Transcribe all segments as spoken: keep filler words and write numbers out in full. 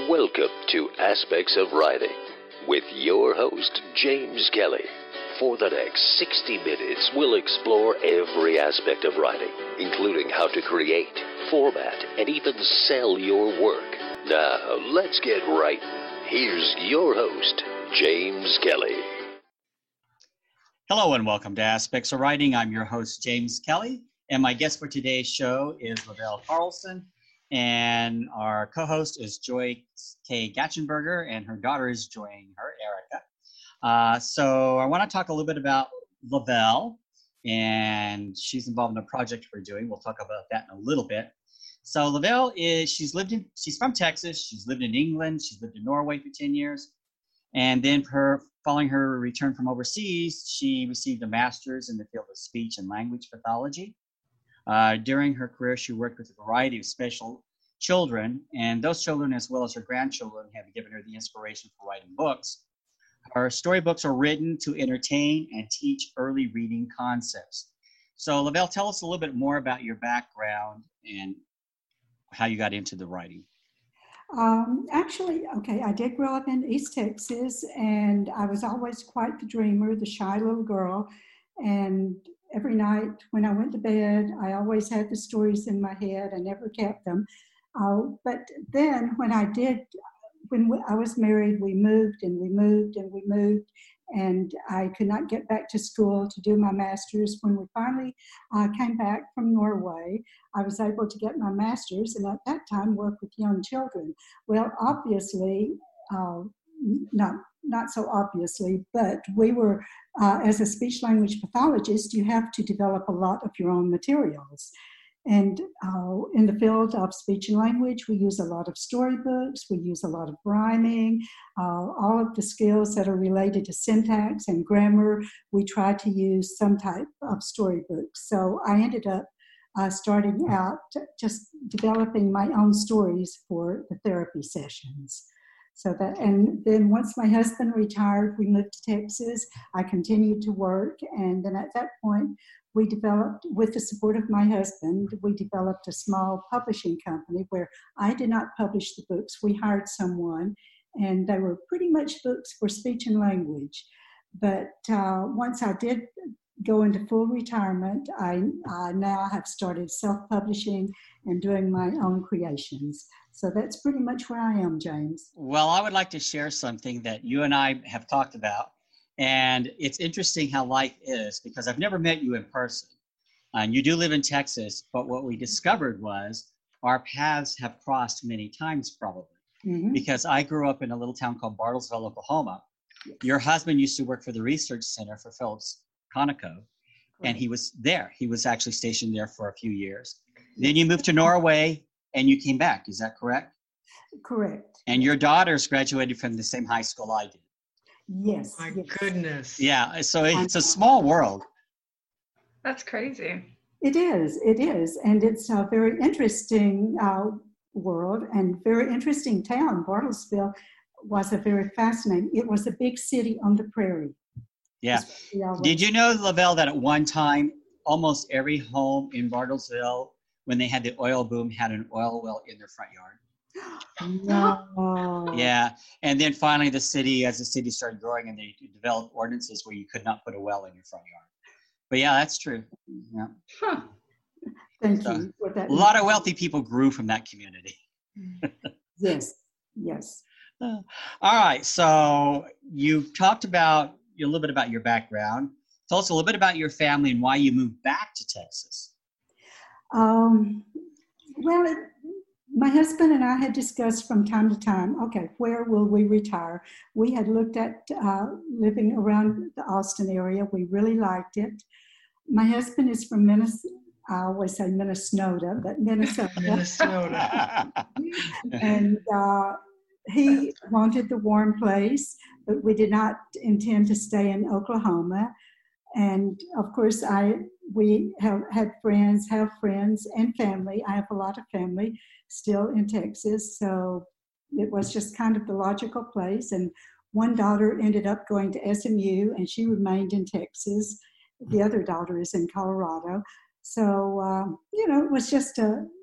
Welcome to Aspects of Writing with your host, James Kelly. For the next sixty minutes, we'll explore every aspect of writing, including how to create, format, and even sell your work. Now, let's get writing. Here's your host, James Kelly. Hello and welcome to Aspects of Writing. I'm your host, James Kelly, and my guest for today's show is Lavelle Carlson, and our co-host is Joy K. Gatchenberger, and her daughter is joining her, Erica. Uh, so I want to talk a little bit about Lavelle, and she's involved in a project we're doing. We'll talk about that in a little bit. So Lavelle is, she's lived in, she's from Texas. She's lived in England. She's lived in Norway for ten years. And then her, following her return from overseas, she received a master's in the field of speech and language pathology. Uh, during her career, she worked with a variety of special children, and those children, as well as her grandchildren, have given her the inspiration for writing books. Her storybooks are written to entertain and teach early reading concepts. So, Lavelle, tell us a little bit more about your background and how you got into the writing. Um, actually, okay, I did grow up in East Texas, and I was always quite the dreamer, the shy little girl, and every night when I went to bed, I always had the stories in my head. I never kept them. Uh, but then when I did, when I was married, we moved and we moved and we moved, and I could not get back to school to do my master's. When we finally uh, came back from Norway, I was able to get my master's, and at that time work with young children. Well, obviously, uh, not not so obviously, but we were, uh, as a speech language pathologist, you have to develop a lot of your own materials. And uh, in the field of speech and language, we use a lot of storybooks, we use a lot of rhyming, uh, all of the skills that are related to syntax and grammar, we try to use some type of storybooks. So I ended up uh, starting out just developing my own stories for the therapy sessions. So that, and then once my husband retired, we moved to Texas. I continued to work, and then at that point, we developed, with the support of my husband, we developed a small publishing company where I did not publish the books. We hired someone, and they were pretty much books for speech and language. But uh, once I did go into full retirement, I, I now have started self-publishing and doing my own creations. So that's pretty much where I am, James. Well, I would like to share something that you and I have talked about. And it's interesting how life is, because I've never met you in person. And you do live in Texas, but what we discovered was our paths have crossed many times probably. Mm-hmm. Because I grew up in a little town called Bartlesville, Oklahoma. Yes. Your husband used to work for the Research Center for Phillips Conoco, right. And he was there. He was actually stationed there for a few years. Then you moved to Norway and you came back. Is that correct? Correct. And your daughters graduated from the same high school I did. Yes. My yes. goodness. Yeah, so it's a small world. That's crazy. It is, it is. And it's a very interesting uh, world and very interesting town. Bartlesville was a very fascinating, it was a big city on the prairie. Yeah. Did you know, Lavelle, that at one time, almost every home in Bartlesville, when they had the oil boom, had an oil well in their front yard? No. Yeah, and then finally the city, as the city started growing, and they developed ordinances where you could not put a well in your front yard. But yeah, that's true. Yeah. Huh. Thank so, you. For that a lot of wealthy people grew from that community. Yes, yes. Uh, all right, so you've talked about a little bit about your background. Tell us a little bit about your family and why you moved back to Texas. Um, well, it, my husband and I had discussed from time to time, okay, where will we retire? We had looked at uh, living around the Austin area. We really liked it. My husband is from Minnesota. I always say Minnesota, but Minnesota. Minnesota. And uh, he wanted the warm place, but we did not intend to stay in Oklahoma. And of course, I we have had friends, have friends and family. I have a lot of family still in Texas, so it was just kind of the logical place. And one daughter ended up going to S M U, and she remained in Texas. The other daughter is in Colorado. So, uh, you know, it was just a,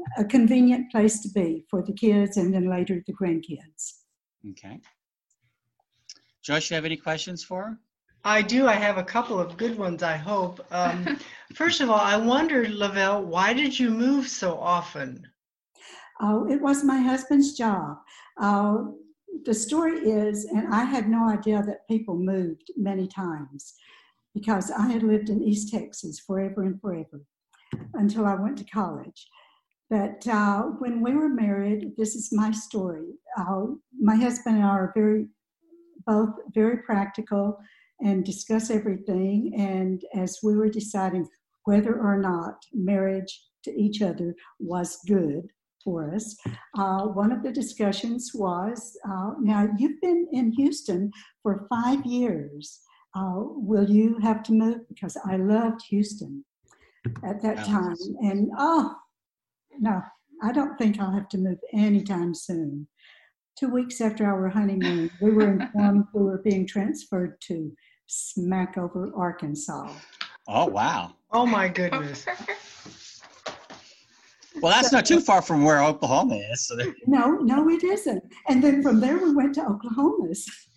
a convenient place to be for the kids and then later the grandkids. Okay. Joyce, you have any questions for her? I do. I have a couple of good ones, I hope. Um, first of all, I wondered, Lavelle, why did you move so often? Oh, it was my husband's job. Uh, the story is, and I had no idea that people moved many times because I had lived in East Texas forever and forever until I went to college. But uh, when we were married, this is my story. Uh, my husband and I are very, both very practical and discuss everything. And as we were deciding whether or not marriage to each other was good for us, uh, one of the discussions was, uh, now you've been in Houston for five years. Uh, will you have to move? Because I loved Houston at that time. And oh, no, I don't think I'll have to move anytime soon. Two weeks after our honeymoon, we were informed we were being transferred to Smackover, Arkansas. Oh, wow. Oh, my goodness. Well, that's So- not too far from where Oklahoma is. So there- No, no, it isn't. And then from there we went to Oklahoma.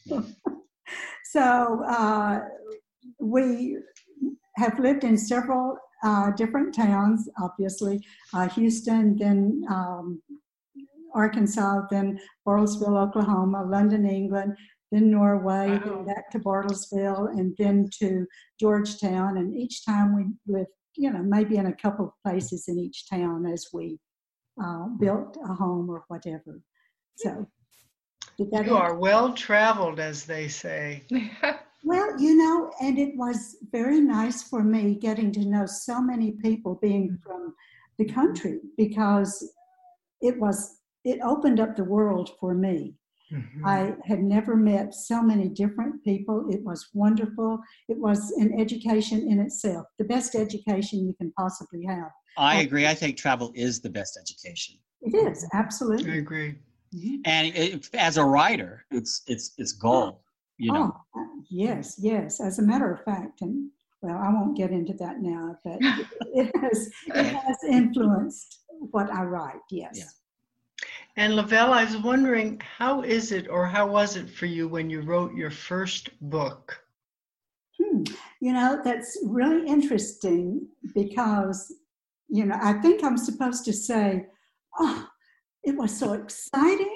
So uh, we have lived in several uh, different towns, obviously. Uh, Houston, then um, Arkansas, then Bartlesville, Oklahoma, London, England, then Norway, Wow. then back to Bartlesville, and then to Georgetown. And each time we lived, you know, maybe in a couple of places in each town as we uh, built a home or whatever. So, did that You answer? are well traveled, as they say. Well, you know, and it was very nice for me getting to know so many people being from the country because it was, it opened up the world for me. Mhm. I had never met so many different people. It was wonderful. It was an education in itself, the best education you can possibly have. I agree. I think travel is the best education. It is, I absolutely. agree. And it, as a writer, it's it's it's gold. You know. Oh, yes, yes. As a matter of fact, and well, I won't get into that now, but it has, it has influenced what I write, yes. Yeah. And Lavelle, I was wondering, how is it or how was it for you when you wrote your first book? Hmm. You know, that's really interesting because, you know, I think I'm supposed to say, oh, it was so exciting.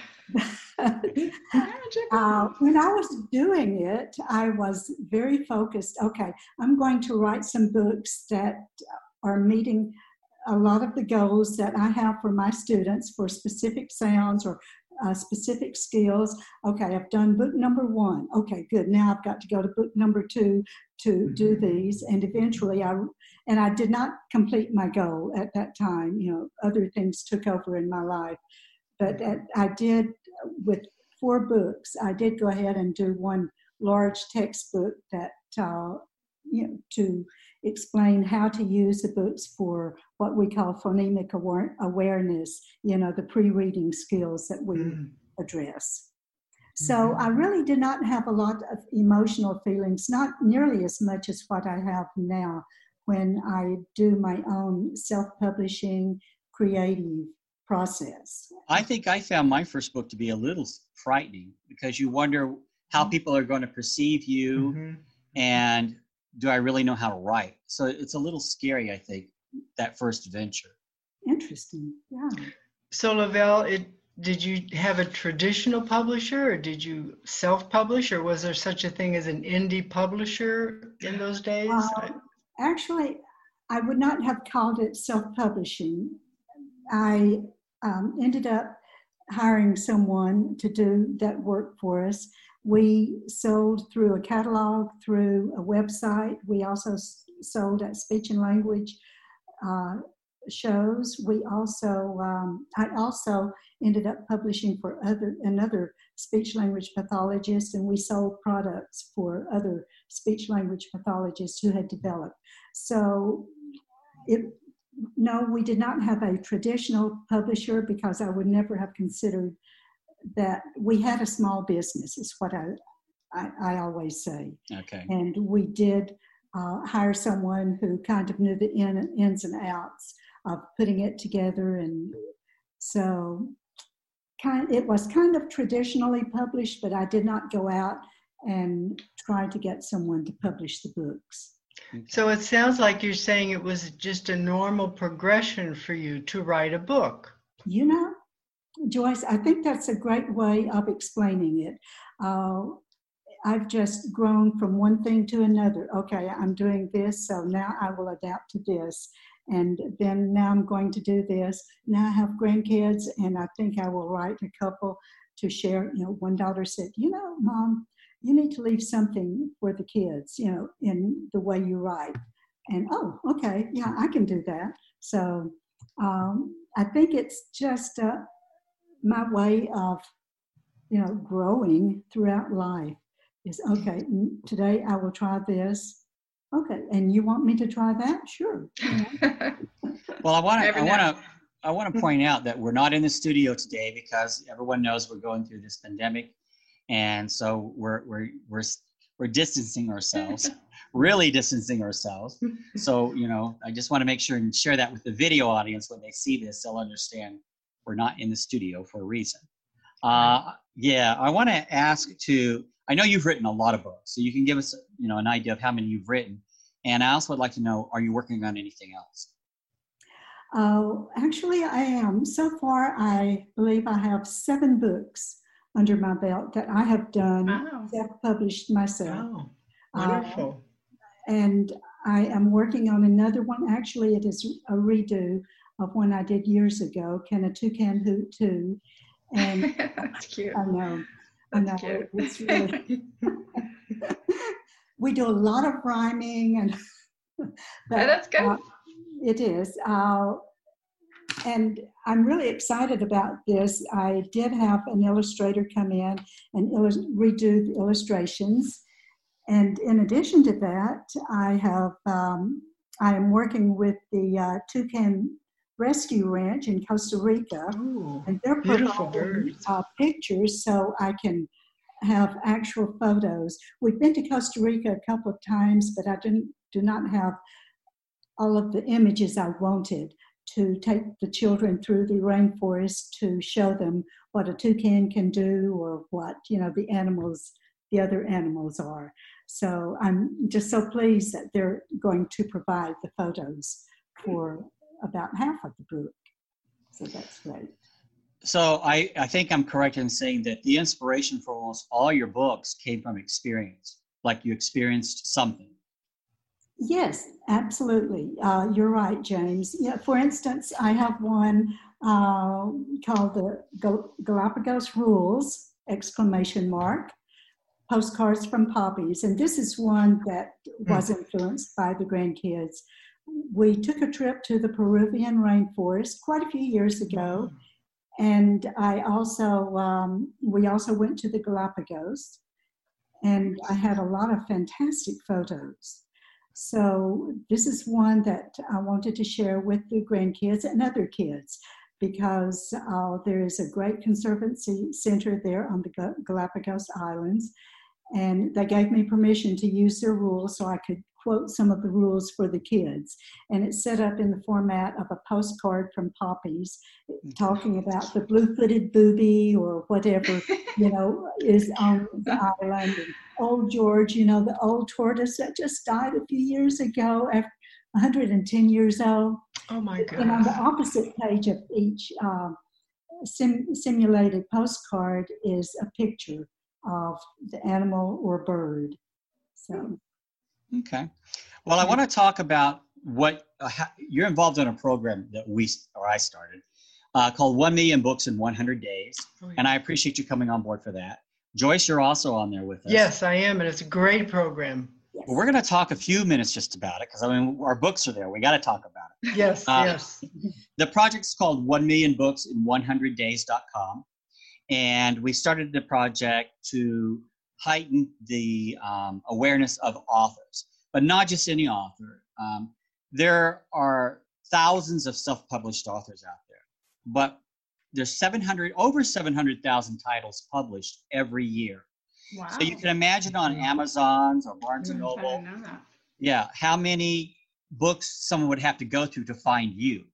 uh, when I was doing it, I was very focused. Okay, I'm going to write some books that are meeting a lot of the goals that I have for my students for specific sounds or uh, specific skills. Okay, I've done book number one. Okay, good. Now I've got to go to book number two to do these. And eventually I, and I did not complete my goal at that time. You know, other things took over in my life. But at, I did, with four books, I did go ahead and do one large textbook that, uh, you know, to explain how to use the books for what we call phonemic aware- awareness, you know, the pre-reading skills that we Mm. address. So I really did not have a lot of emotional feelings, not nearly as much as what I have now when I do my own self-publishing creative process. I think I found my first book to be a little frightening because you wonder how people are going to perceive you Mhm. and do I really know how to write? So it's a little scary, I think, that first venture. Interesting, yeah. So Lavelle, it, did you have a traditional publisher or did you self-publish or was there such a thing as an indie publisher in those days? Um, actually, I would not have called it self-publishing. I um, ended up hiring someone to do that work for us. We sold through a catalog, through a website. We also s- sold at speech and language uh, shows. We also, um, I also ended up publishing for other another speech language pathologist, and we sold products for other speech language pathologists who had developed. So, it no, we did not have a traditional publisher because I would never have considered that. We had a small business, is what I, I, I always say. Okay. And we did uh, hire someone who kind of knew the in, ins and outs of putting it together. And so kind, it was kind of traditionally published, but I did not go out and try to get someone to publish the books. So it sounds like you're saying it was just a normal progression for you to write a book. You know, Joyce, I think that's a great way of explaining it. Uh, I've just grown from one thing to another. Okay, I'm doing this, so now I will adapt to this. And then now I'm going to do this. Now I have grandkids, and I think I will write a couple to share. You know, one daughter said, you know, Mom, you need to leave something for the kids, you know, in the way you write. And, oh, okay, yeah, I can do that. So um, I think it's just uh, my way of, you know, growing throughout life is, okay, today I will try this. Okay, and you want me to try that? Sure. Well, I want to I want to I want to point out that we're not in the studio today because everyone knows we're going through this pandemic, and so we're we're we're we're distancing ourselves, really distancing ourselves. So, you know, I just want to make sure and share that with the video audience. When they see this, they'll understand we're not in the studio for a reason. Uh, yeah, I want to ask to. I know you've written a lot of books, so you can give us, you know, an idea of how many you've written. And I also would like to know, are you working on anything else? Uh, actually, I am. So far, I believe I have seven books under my belt that I have done, Wow. self-published myself. Oh, wonderful. Uh, and I am working on another one. Actually, it is a redo of one I did years ago, Can a Toucan Hoot Too? And That's cute. I know. I know. That's cute. It's really, we do a lot of rhyming, and but, Yeah, that's good. uh, it is. Uh, and I'm really excited about this. I did have an illustrator come in and illus- redo the illustrations. And in addition to that, I have um, I am working with the uh, Toucan Rescue Ranch in Costa Rica, Ooh, and they're beautiful providing birds. uh, pictures so I can have actual photos. We've been to Costa Rica a couple of times, but I didn't do not have all of the images I wanted to take the children through the rainforest to show them what a toucan can do or what, you know, the animals, the other animals are. So I'm just so pleased that they're going to provide the photos for about half of the book. So that's great. So I, I think I'm correct in saying that the inspiration for almost all your books came from experience, like you experienced something. Yes, absolutely. Uh, you're right, James. Yeah, for instance, I have one uh, called the Gal- Galapagos Rules, exclamation mark, postcards from poppies. And this is one that was influenced by the grandkids. We took a trip to the Peruvian rainforest quite a few years ago. And I also, um, we also went to the Galapagos, and I had a lot of fantastic photos. So this is one that I wanted to share with the grandkids and other kids, because uh, there is a great conservancy center there on the Galapagos Islands, and they gave me permission to use their rules so I could quote some of the rules for the kids. And it's set up in the format of a postcard from poppies, talking about the blue-footed booby or whatever, you know, is on the island. And old George, you know, the old tortoise that just died a few years ago, after one hundred ten years old. Oh my God. And on the opposite page of each uh, sim- simulated postcard is a picture of the animal or bird. So. Okay. Well, I want to talk about what uh, how, you're involved in a program that we or I started uh, called One Million Books in one hundred Days, Oh, yeah. and I appreciate you coming on board for that. Joyce, you're also on there with us. Yes, I am, and it's a great program. Yes. Well, we're going to talk a few minutes just about it because I mean our books are there. We got to talk about it. Yes, Uh, yes. The project's called One Million Books in one hundred days dot com, and we started the project to heighten the um, awareness of authors, but not just any author. Um, there are thousands of self-published authors out there, but there's seven hundred, over seven hundred thousand titles published every year. Wow. So you can imagine on Amazon's or Barnes and Mm, I Noble, didn't know that. yeah, how many books someone would have to go through to find you.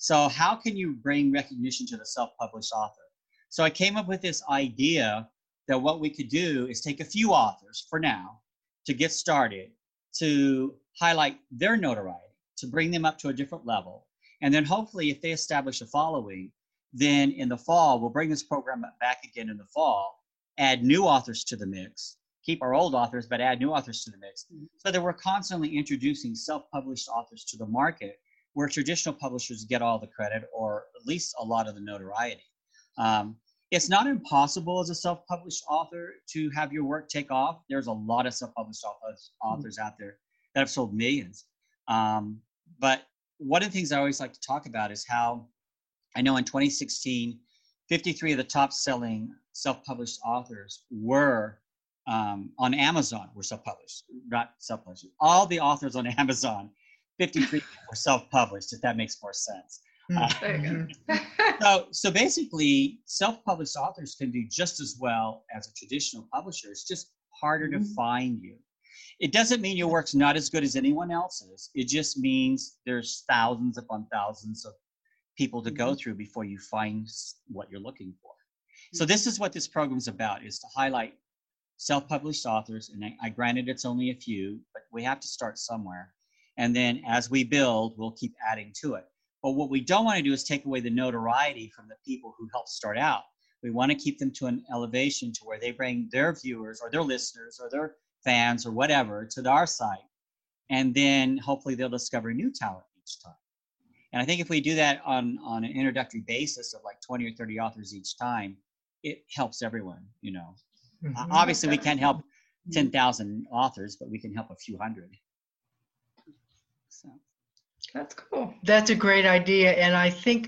So how can you bring recognition to the self-published author? So I came up with this idea that what we could do is take a few authors for now to get started, to highlight their notoriety, to bring them up to a different level. And then hopefully if they establish a following, then in the fall, we'll bring this program back again in the fall, add new authors to the mix, keep our old authors, but add new authors to the mix, so that we're constantly introducing self-published authors to the market where traditional publishers get all the credit or at least a lot of the notoriety. Um, it's not impossible as a self-published author to have your work take off. There's a lot of self-published authors, authors out there that have sold millions. Um, but one of the things I always like to talk about is how I know in twenty sixteen, fifty-three of the top selling self-published authors were um, on Amazon were self-published, not self-published. All the authors on Amazon, fifty-three were self-published, if that makes more sense. Uh, There you go. so, so basically, self-published authors can do just as well as a traditional publisher. It's just harder to find you. It doesn't mean your work's not as good as anyone else's. It just means there's thousands upon thousands of people to go through before you find what you're looking for. So this is what this program's about, is to highlight self-published authors. And I, I granted it's only a few, but we have to start somewhere. And then as we build, we'll keep adding to it. But what we don't want to do is take away the notoriety from the people who helped start out. We want to keep them to an elevation to where they bring their viewers or their listeners or their fans or whatever to our site. And then hopefully they'll discover new talent each time. And I think if we do that on, on an introductory basis of like twenty or thirty authors each time, it helps everyone, you know. Mhm. Uh, obviously, we can't help ten thousand authors, but we can help a few hundred. So. That's cool. That's a great idea. And I think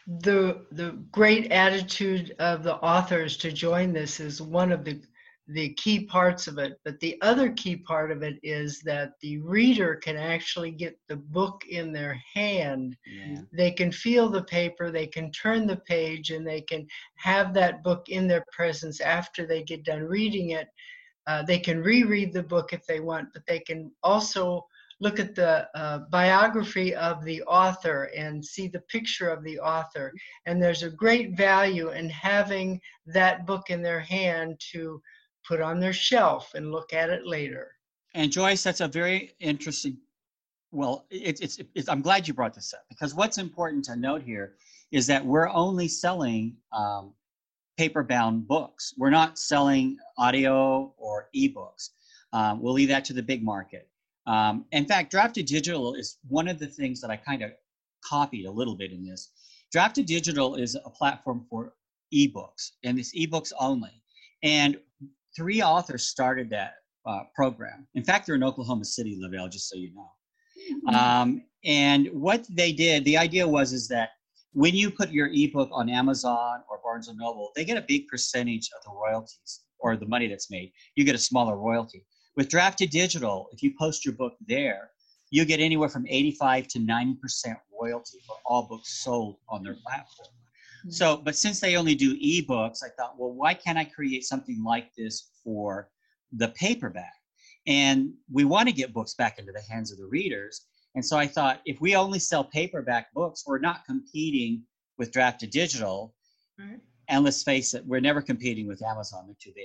the the great attitude of the authors to join this is one of the the key parts of it. But the other key part of it is that the reader can actually get the book in their hand. Yeah. They can feel the paper, they can turn the page, and they can have that book in their presence after they get done reading it. Uh, they can reread the book if they want, but they can also look at the uh, biography of the author and see the picture of the author. And there's a great value in having that book in their hand to put on their shelf and look at it later. And Joyce, that's a very interesting, well, it's, it's, it's, I'm glad you brought this up, because what's important to note here is that we're only selling um, paper-bound books. We're not selling audio or ebooks. Um, we'll leave that to the big market. Um, in fact, Drafted Digital is one of the things that I kind of copied a little bit in this. Drafted Digital is a platform for ebooks, and it's ebooks only. And three authors started that uh, program. In fact, they're in Oklahoma City, Lavelle, just so you know. Um, and what they did, the idea was is that when you put your ebook on Amazon or Barnes and Noble, they get a big percentage of the royalties or the money that's made. You get a smaller royalty. With Drafted Digital, if you post your book there, you get anywhere from eighty-five to ninety percent royalty for all books sold on their platform. Mm-hmm. So, but since they only do ebooks, I thought, well, why can't I create something like this for the paperback? And we want to get books back into the hands of the readers. And so I thought, if we only sell paperback books, we're not competing with Drafted Digital. Right. And let's face it, we're never competing with Amazon. They're too big.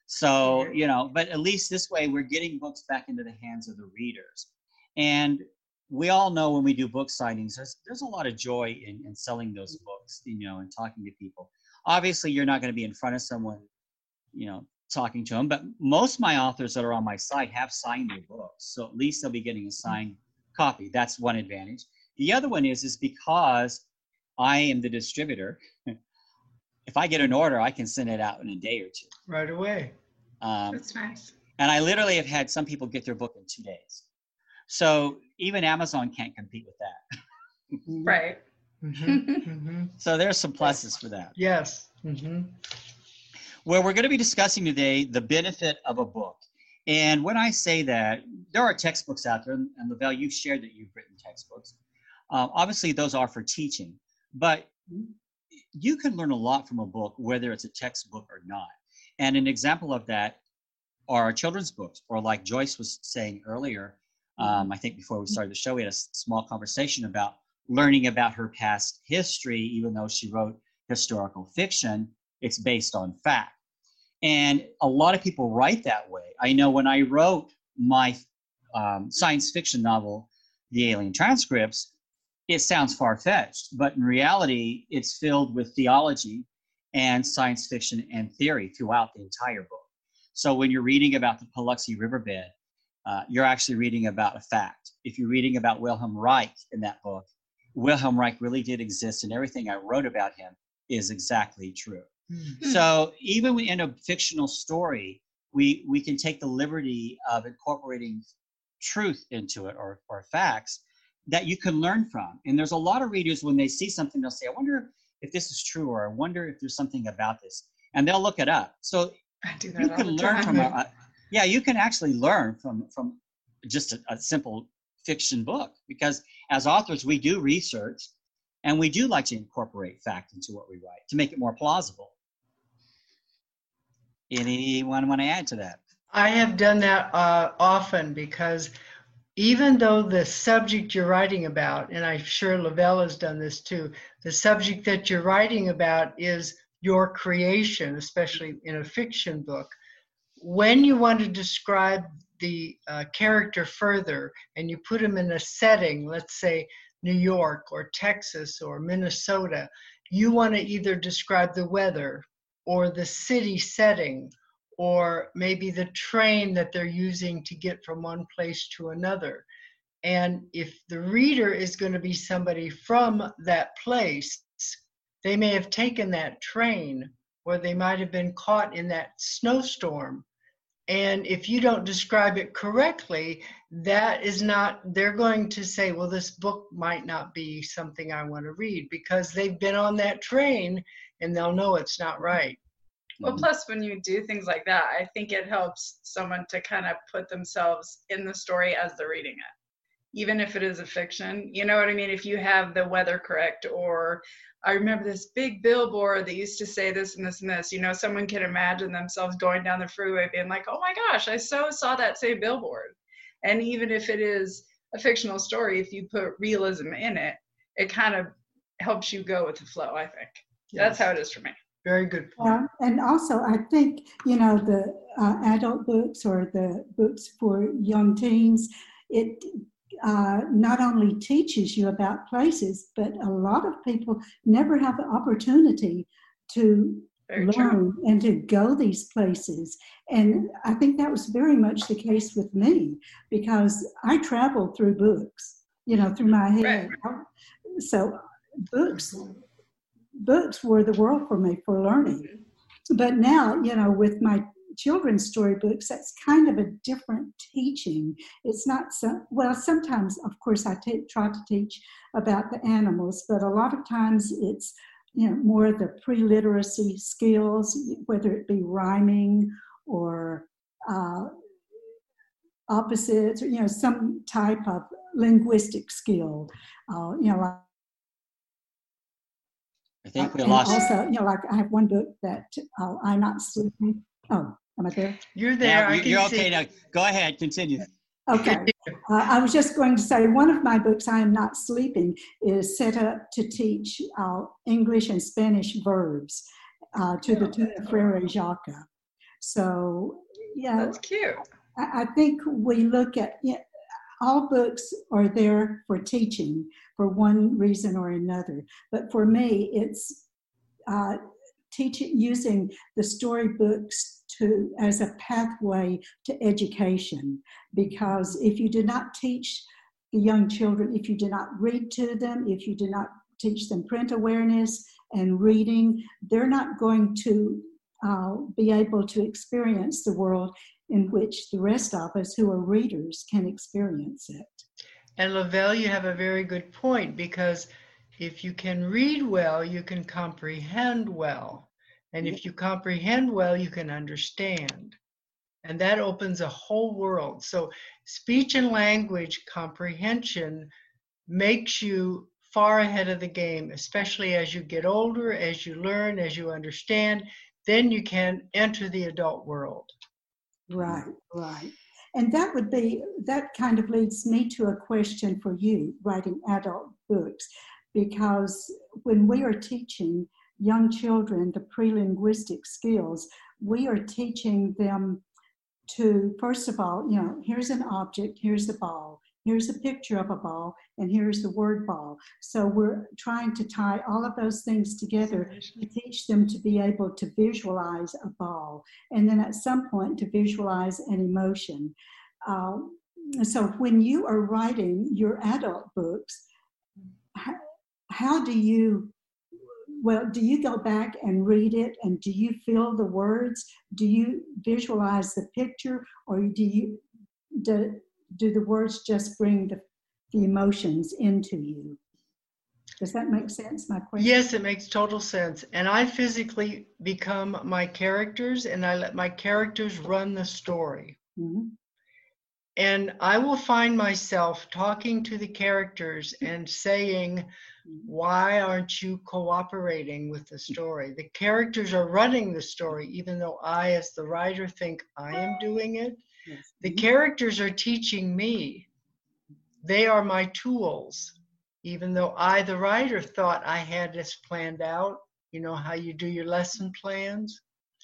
So, you know, but at least this way we're getting books back into the hands of the readers. And we all know when we do book signings, there's, there's a lot of joy in, in selling those books, you know, and talking to people. Obviously, you're not going to be in front of someone, you know, talking to them, but most of my authors that are on my site have signed their books. So at least they'll be getting a signed copy. That's one advantage. The other one is, is because I am the distributor, if I get an order, I can send it out in a day or two. Right away. Um, That's nice. and I literally have had some people get their book in two days. So even Amazon can't compete with that. Right. Mm-hmm. Mm-hmm. So there's some pluses for that. Yes. Mm-hmm. Well, we're going to be discussing today the benefit of a book. And when I say that, there are textbooks out there, and Lavelle, you've shared that you've written textbooks. Um, obviously, those are for teaching, but you can learn a lot from a book, whether it's a textbook or not. And an example of that are children's books, or like Joyce was saying earlier, um, I think before we started the show, we had a small conversation about learning about her past history, even though she wrote historical fiction, it's based on fact. And a lot of people write that way. I know when I wrote my um, science fiction novel, The Alien Transcripts, it sounds far-fetched, but in reality, it's filled with theology and science fiction and theory throughout the entire book. So when you're reading about the Paluxy Riverbed, uh, you're actually reading about a fact. If you're reading about Wilhelm Reich in that book, Wilhelm Reich really did exist, and everything I wrote about him is exactly true. Mm-hmm. So even in a fictional story, we, we can take the liberty of incorporating truth into it, or, or facts that you can learn from. And there's a lot of readers, when they see something, they'll say, I wonder if this is true, or I wonder if there's something about this. And they'll look it up. So I do that you all can the learn time. from, a, a, yeah, you can actually learn from, from just a, a simple fiction book, because as authors, we do research and we do like to incorporate fact into what we write to make it more plausible. Anyone want to add to that? I have done that uh, often, because even though the subject you're writing about, and I'm sure Lavelle has done this too, the subject that you're writing about is your creation, especially in a fiction book. When you want to describe the uh, character further and you put him in a setting, let's say New York or Texas or Minnesota, you want to either describe the weather or the city setting, or maybe the train that they're using to get from one place to another. And if the reader is going to be somebody from that place, they may have taken that train, or they might have been caught in that snowstorm. And if you don't describe it correctly, that is not, they're going to say, well, this book might not be something I want to read, because they've been on that train and they'll know it's not right. Well, plus when you do things like that, I think it helps someone to kind of put themselves in the story as they're reading it, even if it is a fiction. You know what I mean? If you have the weather correct, or I remember this big billboard that used to say this and this and this, you know, someone can imagine themselves going down the freeway being like, oh my gosh, I so saw that same billboard. And even if it is a fictional story, if you put realism in it, it kind of helps you go with the flow, I think. Yes. That's how it is for me. Very good point. Yeah, and also I think, you know, the uh, adult books or the books for young teens, it uh, not only teaches you about places, but a lot of people never have the opportunity to very learn true. And to go these places. And I think that was very much the case with me, because I traveled through books, you know, through my head. Right. So books... Books were the world for me for learning. But now, you know, with my children's storybooks, that's kind of a different teaching. It's not so, well, sometimes, of course, I t- try to teach about the animals, but a lot of times it's, you know, more the pre-literacy skills, whether it be rhyming or uh, opposites, or, you know, some type of linguistic skill, uh, you know, like I think we and lost. Also, you know, like I have one book that uh, I'm not sleeping. Oh, am I there? You're there. Yeah, I you, can you're see. okay now. Go ahead, continue. Okay. Uh, I was just going to say one of my books, I Am Not Sleeping, is set up to teach uh, English and Spanish verbs uh, to the tune of Frere Jacques. So, yeah. That's cute. I, I think we look at, you know, all books are there for teaching for one reason or another. But for me, it's uh, teaching, using the storybooks to as a pathway to education. Because if you do not teach the young children, if you do not read to them, if you do not teach them print awareness and reading, they're not going to uh, be able to experience the world in which the rest of us who are readers can experience it. And Lavelle, you have a very good point, because if you can read well, you can comprehend well. And if you comprehend well, you can understand. And that opens a whole world. So speech and language comprehension makes you far ahead of the game, especially as you get older, as you learn, as you understand, then you can enter the adult world. Right, right. And that would be, that kind of leads me to a question for you, writing adult books, because when we are teaching young children the pre-linguistic skills, we are teaching them to, first of all, you know, here's an object, here's the ball, here's a picture of a ball, and here's the word ball. So we're trying to tie all of those things together to teach them to be able to visualize a ball, and then at some point to visualize an emotion. Uh, so when you are writing your adult books, how, how do you, well, do you go back and read it, and do you feel the words? Do you visualize the picture, or do you do, do the words just bring the, the emotions into you? Does that make sense, my question? Yes, it makes total sense. And I physically become my characters, and I let my characters run the story. Mm-hmm. And I will find myself talking to the characters and saying, why aren't you cooperating with the story? The characters are running the story, even though I, as the writer, think I am doing it. Yes. The characters are teaching me. They are my tools, even though I, the writer, thought I had this planned out. You know how you do your lesson plans?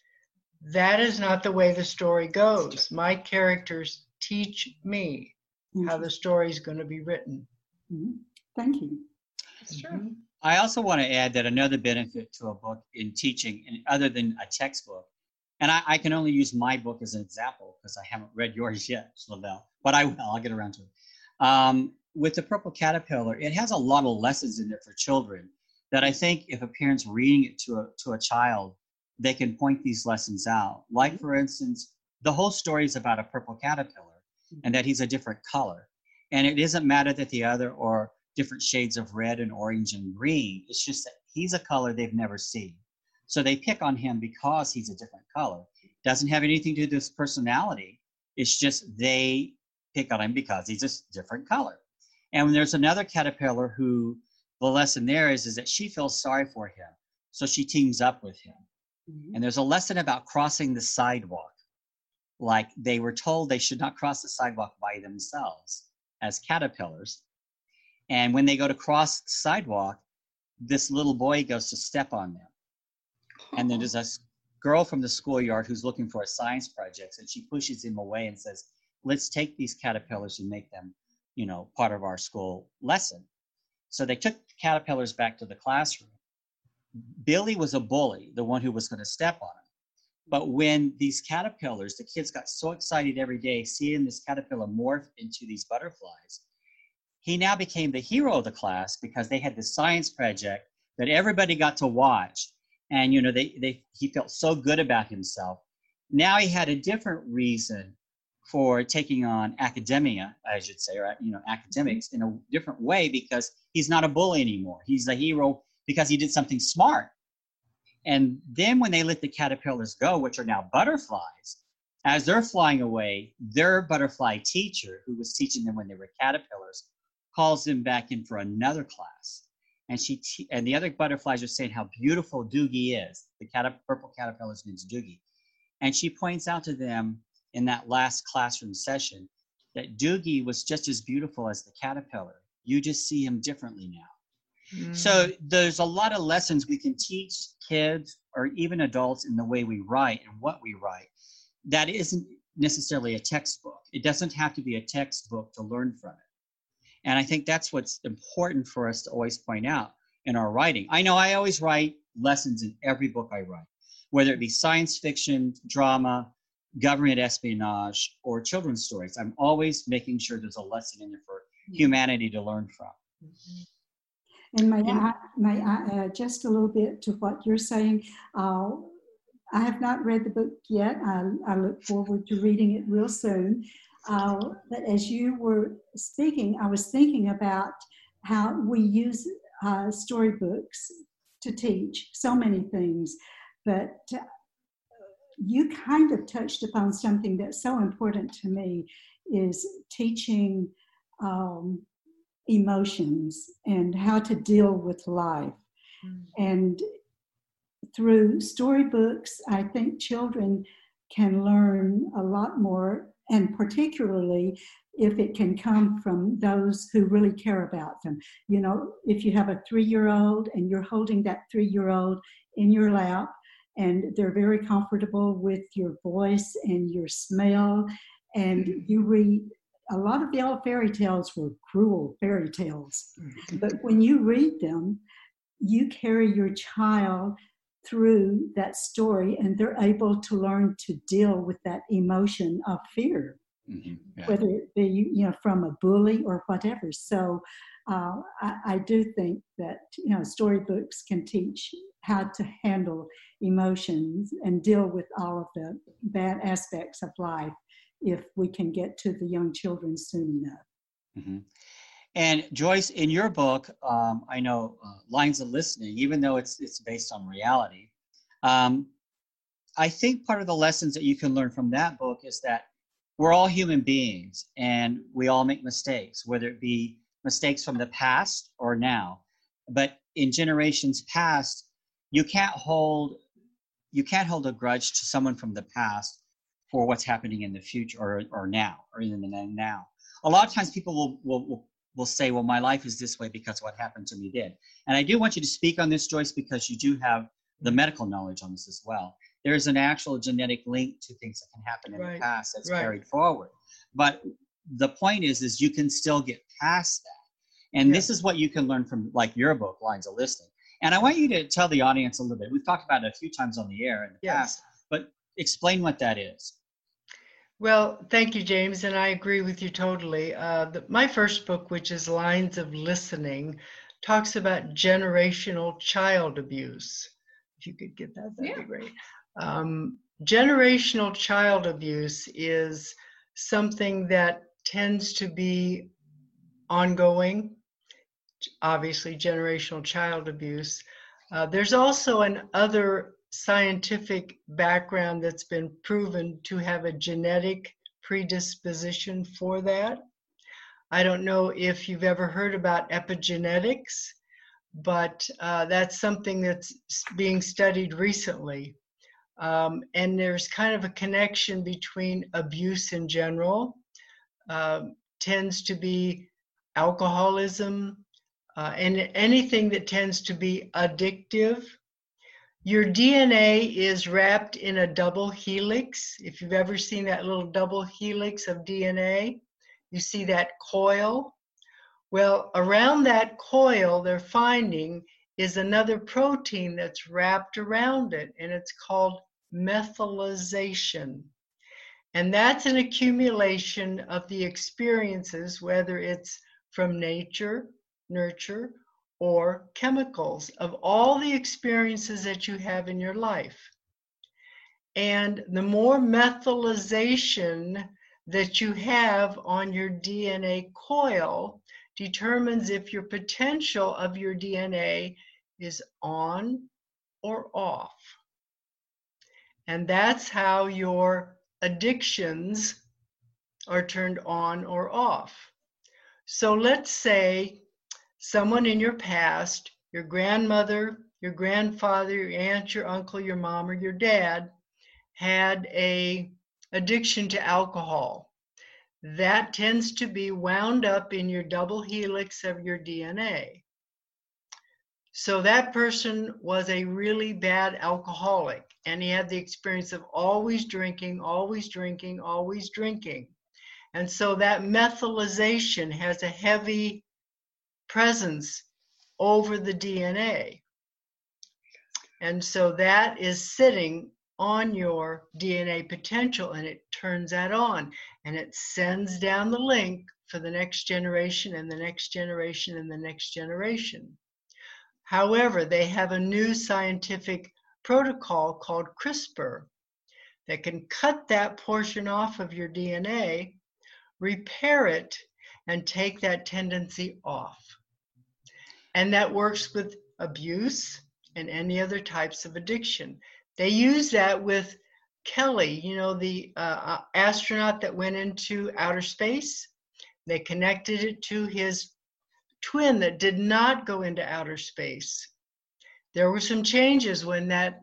That is not the way the story goes. My characters teach me how the story is going to be written. Mm-hmm. Thank you. That's true. Mm-hmm. I also want to add that another benefit to a book in teaching, and other than a textbook, and I, I can only use my book as an example because I haven't read yours yet, Lavelle, but I will. I'll get around to it. Um, with the Purple Caterpillar, it has a lot of lessons in there for children that I think if a parent's reading it to a to a child, they can point these lessons out. Like, for instance, the whole story is about a purple caterpillar and that he's a different color. And it doesn't matter that the other are different shades of red and orange and green. It's just that he's a color they've never seen. So they pick on him because he's a different color. Doesn't have anything to do with his personality. It's just they pick on him because he's a different color. And there's another caterpillar who, the lesson there is, is that she feels sorry for him. So she teams up with him. Mm-hmm. And there's a lesson about crossing the sidewalk. Like, they were told they should not cross the sidewalk by themselves as caterpillars. And when they go to cross the sidewalk, this little boy goes to step on them. Oh. And then there's a girl from the schoolyard who's looking for a science project, and she pushes him away and says, let's take these caterpillars and make them, you know, part of our school lesson. So they took the caterpillars back to the classroom. Billy was a bully, the one who was going to step on him. But when these caterpillars, the kids got so excited every day seeing this caterpillar morph into these butterflies, he now became the hero of the class because they had this science project that everybody got to watch. And, you know, they, they he felt so good about himself. Now he had a different reason for taking on academia, I should say, or, you know, academics in a different way, because he's not a bully anymore. He's a hero because he did something smart. And then when they let the caterpillars go, which are now butterflies, as they're flying away, their butterfly teacher, who was teaching them when they were caterpillars, calls them back in for another class. And she te- and the other butterflies are saying how beautiful Doogie is. The cat- purple caterpillar's name is Doogie. And she points out to them in that last classroom session that Doogie was just as beautiful as the caterpillar. You just see him differently now. Mm. So there's a lot of lessons we can teach kids or even adults in the way we write and what we write. That isn't necessarily a textbook. It doesn't have to be a textbook to learn from it. And I think that's what's important for us to always point out in our writing. I know I always write lessons in every book I write, whether it be science fiction, drama, government espionage, or children's stories. I'm always making sure there's a lesson in there for humanity to learn from. And may I, may I add just a little bit to what you're saying? Uh, I have not read the book yet. I, I look forward to reading it real soon. Uh, but as you were speaking, I was thinking about how we use uh, storybooks to teach so many things. But uh, you kind of touched upon something that's so important to me, is teaching um, emotions and how to deal with life. Mm-hmm. And through storybooks, I think children can learn a lot more, and particularly if it can come from those who really care about them. You know, if you have a three-year-old and you're holding that three-year-old in your lap and they're very comfortable with your voice and your smell, and you read, a lot of the old fairy tales were cruel fairy tales, but when you read them, you carry your child through that story and they're able to learn to deal with that emotion of fear. Mm-hmm. Yeah. Whether it be, you know, from a bully or whatever. So uh, I, I do think that, you know, storybooks can teach how to handle emotions and deal with all of the bad aspects of life if we can get to the young children soon enough. Mm-hmm. And Joyce, in your book, um, I know uh, Lines of Listening, even though it's it's based on reality, um, I think part of the lessons that you can learn from that book is that we're all human beings and we all make mistakes, whether it be mistakes from the past or now. But in generations past, you can't hold you can't hold a grudge to someone from the past for what's happening in the future or or now or in the now. A lot of times people will will will, will say, well, my life is this way because what happened to me did. And I do want you to speak on this, Joyce, because you do have the medical knowledge on this as well. There's an actual genetic link to things that can happen in right. the past that's right. carried forward. But the point is, is you can still get past that. And yeah. this is what you can learn from like your book, Lines of Listening. And I want you to tell the audience a little bit. We've talked about it a few times on the air in the yes. past, but explain what that is. Well, thank you, James. And I agree with you totally. Uh, the, my first book, which is Lines of Listening, talks about generational child abuse. If you could get that, that'd yeah. be great. Um, generational child abuse is something that tends to be ongoing, obviously generational child abuse. Uh, there's also an other scientific background that's been proven to have a genetic predisposition for that. I don't know if you've ever heard about epigenetics, but uh, that's something that's being studied recently. Um, and there's kind of a connection between abuse in general, uh, tends to be alcoholism, uh, and anything that tends to be addictive. Your D N A is wrapped in a double helix. If you've ever seen that little double helix of D N A, you see that coil. Well, around that coil, they're finding is another protein that's wrapped around it, and it's called methylation. And that's an accumulation of the experiences, whether it's from nature, nurture, or chemicals, of all the experiences that you have in your life. And the more methylation that you have on your D N A coil determines if your potential of your D N A is on or off. And that's how your addictions are turned on or off. So let's say someone in your past, your grandmother, your grandfather, your aunt, your uncle, your mom, or your dad had a addiction to alcohol. That tends to be wound up in your double helix of your D N A. So that person was a really bad alcoholic, and he had the experience of always drinking, always drinking, always drinking. And so that methylation has a heavy presence over the D N A. And so that is sitting on your D N A potential, and it turns that on, and it sends down the link for the next generation and the next generation and the next generation. However, they have a new scientific protocol called CRISPR that can cut that portion off of your D N A, repair it, and take that tendency off. And that works with abuse and any other types of addiction. They use that with Kelly, you know, the uh, astronaut that went into outer space. They connected it to his twin that did not go into outer space. There were some changes when that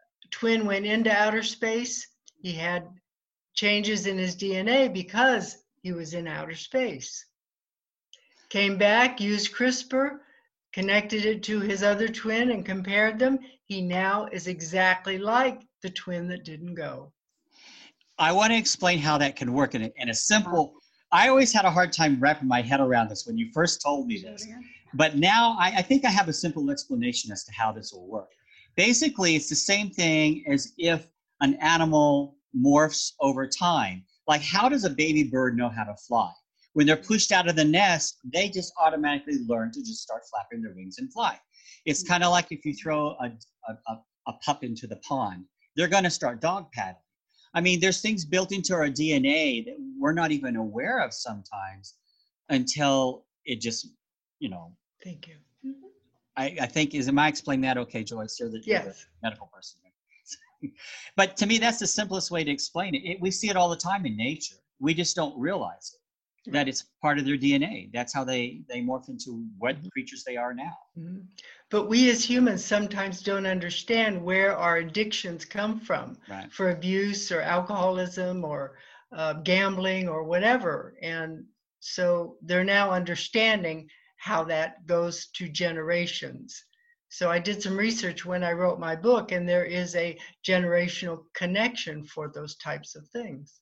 twin went into outer space. He had changes in his D N A because he was in outer space. Came back, used CRISPR, connected it to his other twin and compared them. He now is exactly like the twin that didn't go. I want to explain how that can work in a, in a simple, I always had a hard time wrapping my head around this when you first told me this. But now I, I think I have a simple explanation as to how this will work. Basically, it's the same thing as if an animal morphs over time. Like, how does a baby bird know how to fly? When they're pushed out of the nest, they just automatically learn to just start flapping their wings and fly. It's kind of like if you throw a, a, a pup into the pond, they're going to start dog paddling. I mean, there's things built into our D N A that we're not even aware of sometimes until it just, you know. Thank you. I, I think, is, am I explaining that okay, Joyce? You're the, yes. You're the medical person. But to me, that's the simplest way to explain it. it. We see it all the time in nature. We just don't realize it, that it's part of their D N A. That's how they, they morph into what mm-hmm. creatures they are now. Mm-hmm. But we as humans sometimes don't understand where our addictions come from, right. for abuse or alcoholism or uh, gambling or whatever. And so they're now understanding how that goes to generations. So I did some research when I wrote my book, and there is a generational connection for those types of things.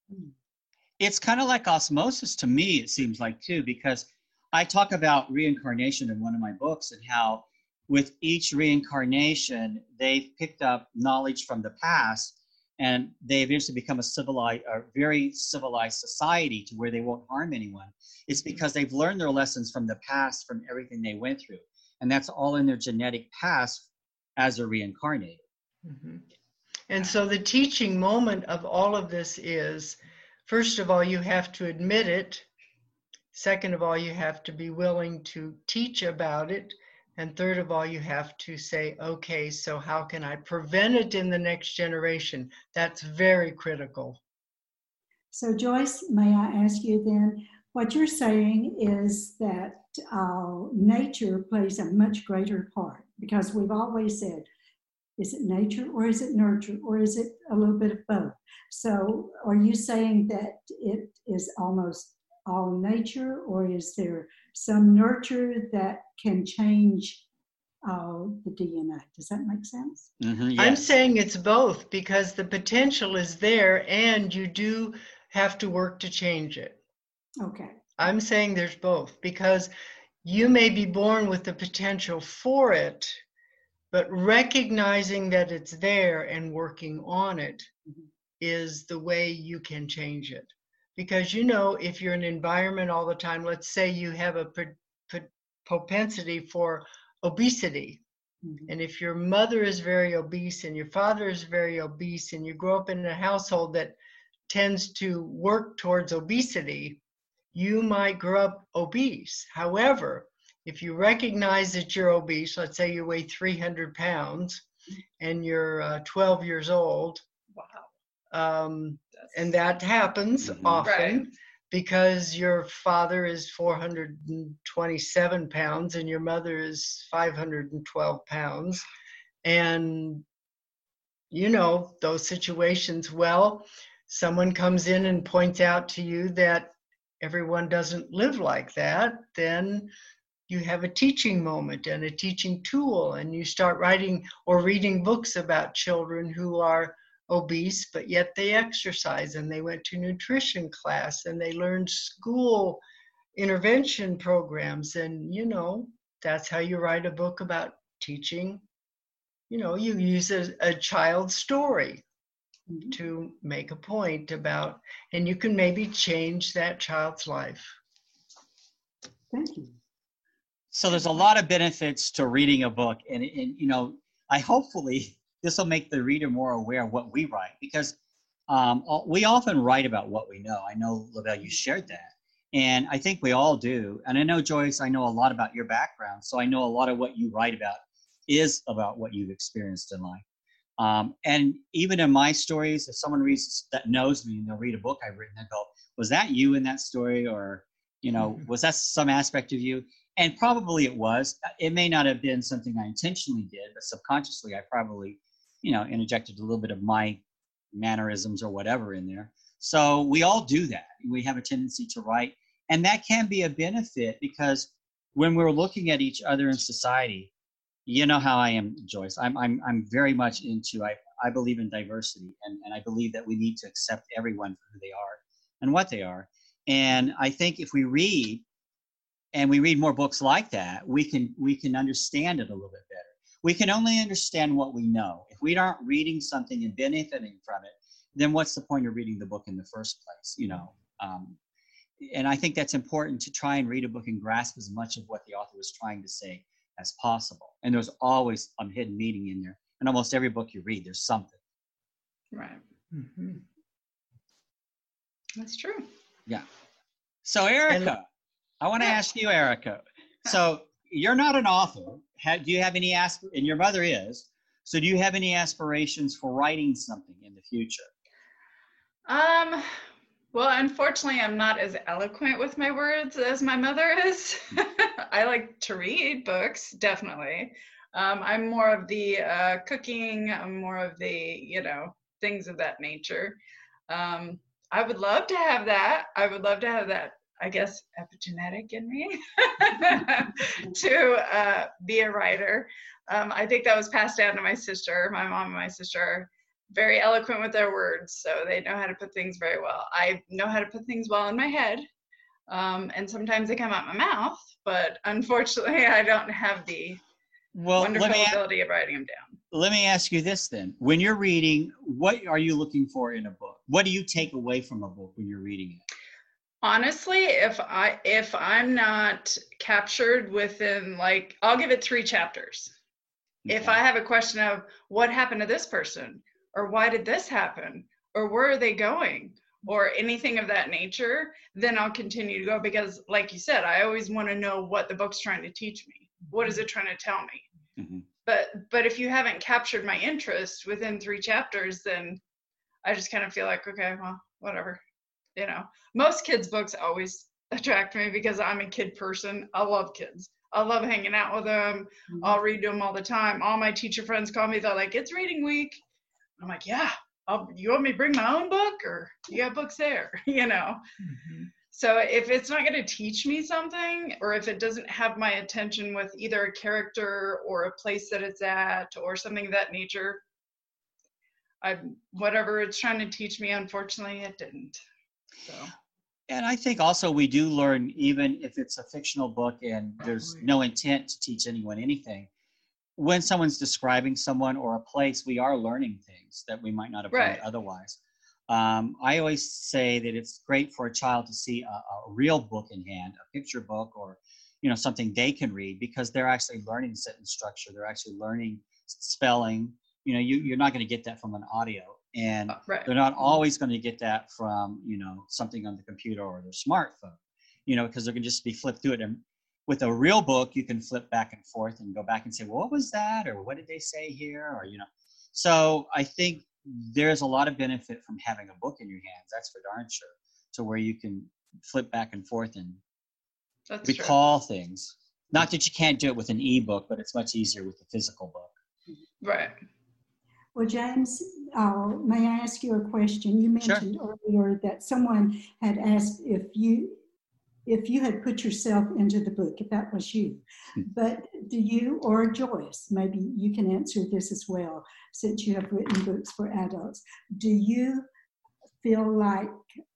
It's kind of like osmosis to me, it seems like, too, because I talk about reincarnation in one of my books and how with each reincarnation, they've picked up knowledge from the past, and they eventually become a civilized, a very civilized society to where they won't harm anyone. It's because they've learned their lessons from the past, from everything they went through. And that's all in their genetic past as they're reincarnated. Mm-hmm. And so the teaching moment of all of this is, first of all, you have to admit it. Second of all, you have to be willing to teach about it. And third of all, you have to say, okay, so how can I prevent it in the next generation? That's very critical. So Joyce, may I ask you then, what you're saying is that uh, nature plays a much greater part, because we've always said, is it nature or is it nurture or is it a little bit of both? So are you saying that it is almost all nature, or is there some nurture that can change uh, the D N A? Does that make sense? Mm-hmm, yes. I'm saying it's both, because the potential is there and you do have to work to change it. Okay. I'm saying there's both, because you may be born with the potential for it, but recognizing that it's there and working on it mm-hmm. is the way you can change it. Because, you know, if you're in an environment all the time, let's say you have a pro- pro- propensity for obesity. Mm-hmm. And if your mother is very obese and your father is very obese, and you grow up in a household that tends to work towards obesity, you might grow up obese. However, if you recognize that you're obese, let's say you weigh three hundred pounds and you're uh, twelve years old. Wow. Um, and that happens mm-hmm. often right. because your father is four hundred twenty-seven pounds and your mother is five hundred twelve pounds. And, you know, those situations, well, someone comes in and points out to you that everyone doesn't live like that, then you have a teaching moment and a teaching tool, and you start writing or reading books about children who are obese, but yet they exercise and they went to nutrition class and they learned school intervention programs. And, you know, that's how you write a book about teaching. You know, you use a, a child's story mm-hmm. to make a point about, and you can maybe change that child's life. Thank you. So there's a lot of benefits to reading a book, and, and you know, I hopefully this will make the reader more aware of what we write, because um, we often write about what we know. I know, Lavelle, you shared that, and I think we all do. And I know, Joyce, I know a lot about your background, so I know a lot of what you write about is about what you've experienced in life. Um, and even in my stories, if someone reads that knows me and they'll read a book I've written, they'll go, was that you in that story? Or, you know, mm-hmm. was that some aspect of you? And probably it was. It may not have been something I intentionally did, but subconsciously I probably, you know, interjected a little bit of my mannerisms or whatever in there. So we all do that. We have a tendency to write, and that can be a benefit because when we're looking at each other in society, you know how I am, Joyce. I'm I'm I'm very much into I I believe in diversity, and, and I believe that we need to accept everyone for who they are and what they are. And I think if we read and we read more books like that, we can we can understand it a little bit better. We can only understand what we know. If we aren't reading something and benefiting from it, then what's the point of reading the book in the first place? You know, um, and I think that's important to try and read a book and grasp as much of what the author was trying to say as possible. And there's always a hidden meaning in there. In almost every book you read, there's something. Right. Mm-hmm. That's true. Yeah. So Erica, and, I want to yeah. ask you, Erica. So you're not an author. Have, do you have any asp- and your mother is. So do you have any aspirations for writing something in the future? Um, well, unfortunately, I'm not as eloquent with my words as my mother is. I like to read books, definitely. Um, I'm more of the uh, cooking. I'm more of the, you know, things of that nature. Um, I would love to have that. I would love to have that, I guess, epigenetic in me to uh, be a writer. Um, I think that was passed down to my sister. My mom and my sister are very eloquent with their words, so they know how to put things very well. I know how to put things well in my head, um, and sometimes they come out my mouth, but unfortunately, I don't have the well, wonderful ability of writing them down. Let me ask you this then. When you're reading, what are you looking for in a book? What do you take away from a book when you're reading it? Honestly, if I if I'm not captured within, like, I'll give it three chapters. Okay. If I have a question of what happened to this person, or why did this happen, or where are they going, or anything of that nature, then I'll continue to go, because like you said, I always want to know what the book's trying to teach me. What is it trying to tell me? Mm-hmm. But but if you haven't captured my interest within three chapters, then I just kind of feel like, okay, well, whatever. You know, most kids' books always attract me because I'm a kid person. I love kids. I love hanging out with them. Mm-hmm. I'll read to them all the time. All my teacher friends call me. They're like, it's reading week. I'm like, yeah. I'll, you want me to bring my own book, or you got books there? You know. Mm-hmm. So if it's not going to teach me something, or if it doesn't have my attention with either a character or a place that it's at or something of that nature, I whatever it's trying to teach me, unfortunately, it didn't. So. And I think also we do learn, even if it's a fictional book and there's no intent to teach anyone anything, when someone's describing someone or a place, we are learning things that we might not have learned right. otherwise. Um, I always say that it's great for a child to see a, a real book in hand, a picture book, or, you know, something they can read, because they're actually learning sentence structure. They're actually learning spelling. You know, you, you're not going to get that from an audio, and right. they're not always going to get that from, you know, something on the computer or their smartphone, you know, because they're going to just be flipped through it. And with a real book, you can flip back and forth and go back and say, well, what was that? Or what did they say here? Or, you know, so I think there's a lot of benefit from having a book in your hands. That's for darn sure. To where you can flip back and forth and That's recall true. things. Not that you can't do it with an ebook, but it's much easier with a physical book. Right. Well, James, uh, may I ask you a question? You mentioned sure. earlier that someone had asked if you if you had put yourself into the book, if that was you. But do you, or Joyce, maybe you can answer this as well, since you have written books for adults, do you feel like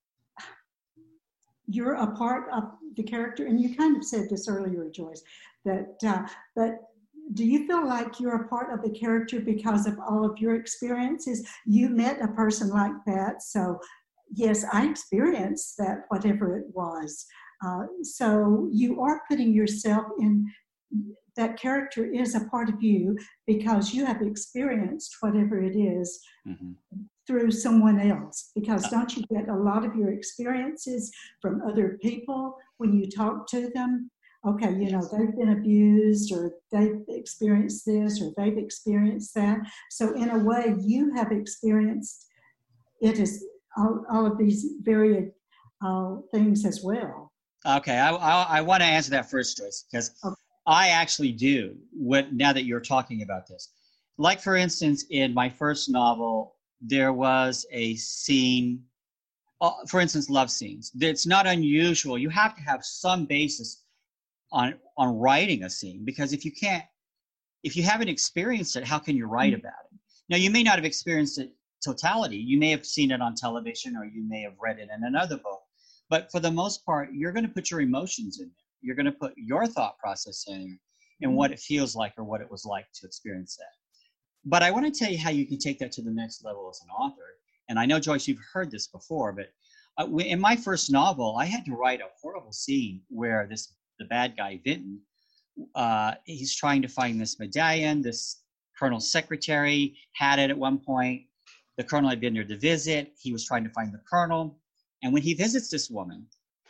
you're a part of the character? And you kind of said this earlier, Joyce, that, uh, but do you feel like you're a part of the character because of all of your experiences? You met a person like that, so yes, I experienced that, whatever it was. Uh, so you are putting yourself in, that character is a part of you because you have experienced whatever it is mm-hmm. through someone else. Because don't you get a lot of your experiences from other people when you talk to them? Okay, you know, they've been abused, or they've experienced this, or they've experienced that. So in a way, you have experienced it as all, all of these varied uh, things as well. Okay, I, I, I want to answer that first, Joyce, because okay. I actually do, what, now that you're talking about this. Like, for instance, in my first novel, there was a scene, uh, for instance, love scenes. It's not unusual. You have to have some basis on on writing a scene, because if you can't, if you haven't experienced it, how can you write about it? Now, you may not have experienced it totality. You may have seen it on television, or you may have read it in another book. But for the most part, you're going to put your emotions in there. You're going to put your thought process in there and what it feels like or what it was like to experience that. But I want to tell you how you can take that to the next level as an author. And I know, Joyce, you've heard this before, but uh, in my first novel, I had to write a horrible scene where this the bad guy, Vinton, uh, he's trying to find this medallion. This colonel's secretary had it at one point. The colonel had been there to visit. He was trying to find the colonel. And when he visits this woman,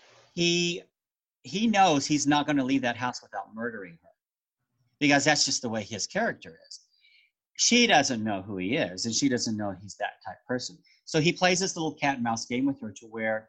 he he knows he's not going to leave that house without murdering her, because that's just the way his character is. She doesn't know who he is, and she doesn't know he's that type of person. So he plays this little cat and mouse game with her, to where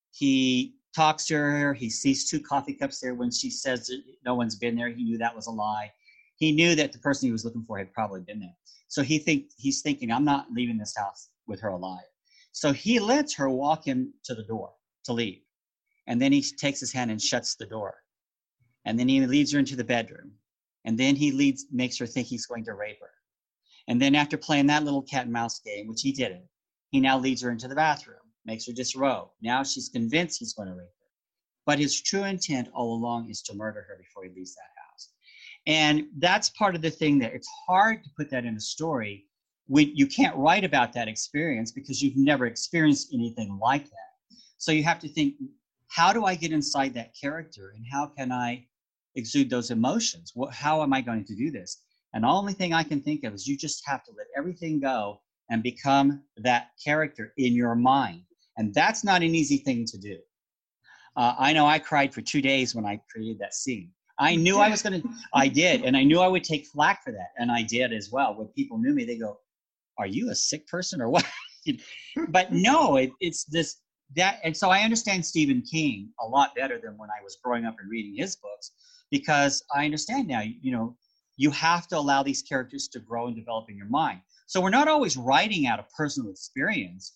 he talks to her. He sees two coffee cups there. When she says that no one's been there, he knew that was a lie. He knew that the person he was looking for had probably been there. So he think he's thinking, I'm not leaving this house with her alive. So he lets her walk him to the door to leave. And then he takes his hand and shuts the door. And then he leads her into the bedroom. And then he leads, makes her think he's going to rape her. And then after playing that little cat and mouse game, which he didn't, he now leads her into the bathroom, makes her disrobe. Now she's convinced he's going to rape her. But his true intent all along is to murder her before he leaves that house. And that's part of the thing, that it's hard to put that in a story. We, you can't write about that experience because you've never experienced anything like that. So you have to think, how do I get inside that character, and how can I exude those emotions? What, how am I going to do this? And the only thing I can think of is you just have to let everything go and become that character in your mind. And that's not an easy thing to do. Uh, I know I cried for two days when I created that scene. I knew I was going to, I did, and I knew I would take flack for that, and I did as well. When people knew me, they go, are you a sick person or what? But no, it, it's this, that, and so I understand Stephen King a lot better than when I was growing up and reading his books, because I understand now, you know, you have to allow these characters to grow and develop in your mind. So we're not always writing out a personal experience,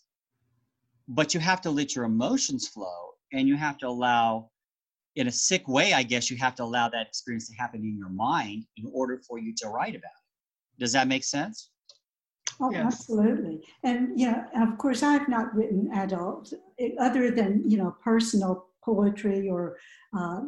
but you have to let your emotions flow, and you have to allow, in a sick way, I guess, you have to allow that experience to happen in your mind in order for you to write about it. Does that make sense? Oh, yes. Absolutely. And, you know, of course, I've not written adult, other than, you know, personal poetry or uh,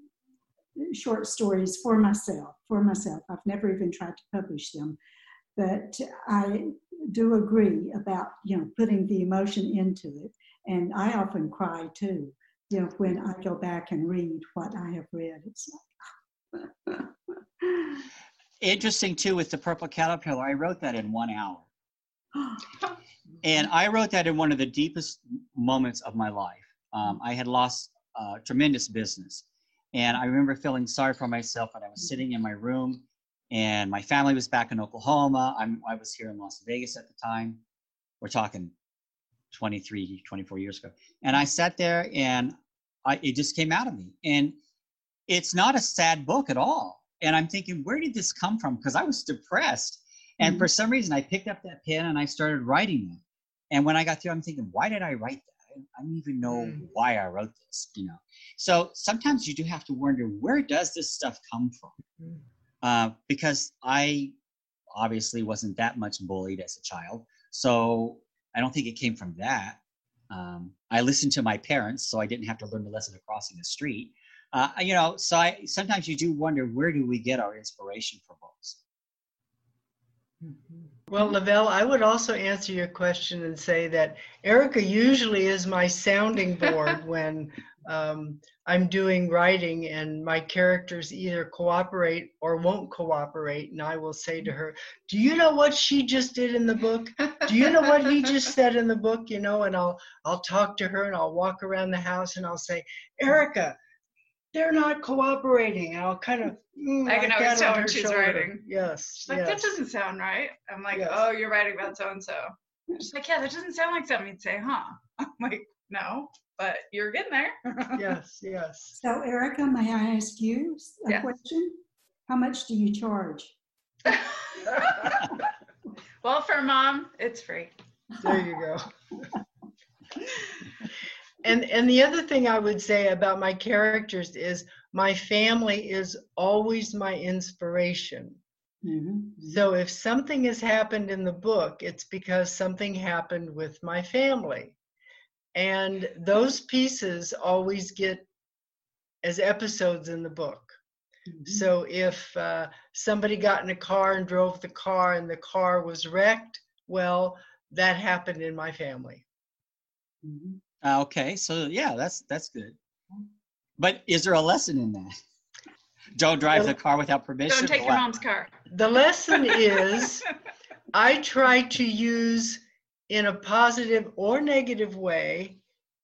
short stories for myself, for myself. I've never even tried to publish them. But I do agree about, you know, putting the emotion into it. And I often cry, too, you know, when I go back and read what I have read. It's like... Interesting, too, with The Purple Caterpillar, I wrote that in one hour. And I wrote that in one of the deepest moments of my life. Um, I had lost uh, tremendous business. And I remember feeling sorry for myself, and I was sitting in my room, and my family was back in Oklahoma. I'm, I was here in Las Vegas at the time. We're talking twenty-three, twenty-four years ago. And I sat there, and I, it just came out of me. And it's not a sad book at all. And I'm thinking, where did this come from? Because I was depressed. And mm-hmm. for some reason, I picked up that pen and I started writing it. And when I got through, I'm thinking, why did I write that? I don't even know mm-hmm. why I wrote this, you know. So sometimes you do have to wonder, where does this stuff come from? Mm-hmm. Uh, because I obviously wasn't that much bullied as a child. So I don't think it came from that. Um, I listened to my parents, so I didn't have to learn the lesson of crossing the street. Uh, you know, so I, sometimes you do wonder, where do we get our inspiration for books? Well, Lavelle, I would also answer your question and say that Erica usually is my sounding board when um, I'm doing writing and my characters either cooperate or won't cooperate. And I will say to her, do you know what she just did in the book? Do you know what he just said in the book? You know, and I'll, I'll talk to her and I'll walk around the house and I'll say, Erica, they're not cooperating. And I'll kind of, mm, I can like always tell when her she's shoulder. writing. Yes. She's like, yes. that doesn't sound right. I'm like, Yes. oh, you're writing about so-and-so. She's like, yeah, that doesn't sound like something you'd say, huh? I'm like, no, but you're getting there. Yes, yes. So, Erica, may I ask you a yes. question? How much do you charge? Well, for mom, it's free. There you go. And and the other thing I would say about my characters is my family is always my inspiration. Mm-hmm. So if something has happened in the book, it's because something happened with my family. And those pieces always get as episodes in the book. Mm-hmm. So if uh, somebody got in a car and drove the car and the car was wrecked, well, that happened in my family. Mm-hmm. Uh, okay, so yeah, that's that's good. But is there a lesson in that? Don't drive the car without permission. Don't take your mom's car. The lesson is I try to use, in a positive or negative way,